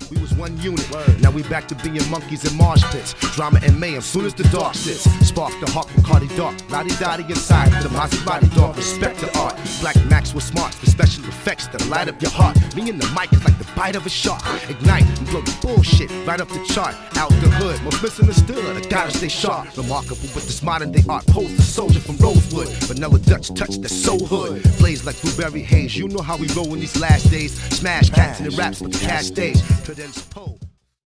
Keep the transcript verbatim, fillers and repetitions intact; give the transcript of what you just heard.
we was one unit. Word. Now we back to being monkeys in marsh pits. Drama and mayhem, soon as the dark sits. Spark the hawk from Cardi Dark. Lottie Dottie inside, the Maserati dog. Respect the art. Black Max with smarts, for special effects that light up your heart. Me and the mic is like the bite of a shark. Ignite and blow the bullshit right up the chart. Out the hood, most misunderstood. I gotta stay sharp. Remarkable with this modern day art. Pose the soldier from Rosewood. Vanilla Dutch touch the soul hood. Blaze like blueberry haze. You know how we roll in these last days. Smash cats in the raps with the cash stage. Cadence Poe.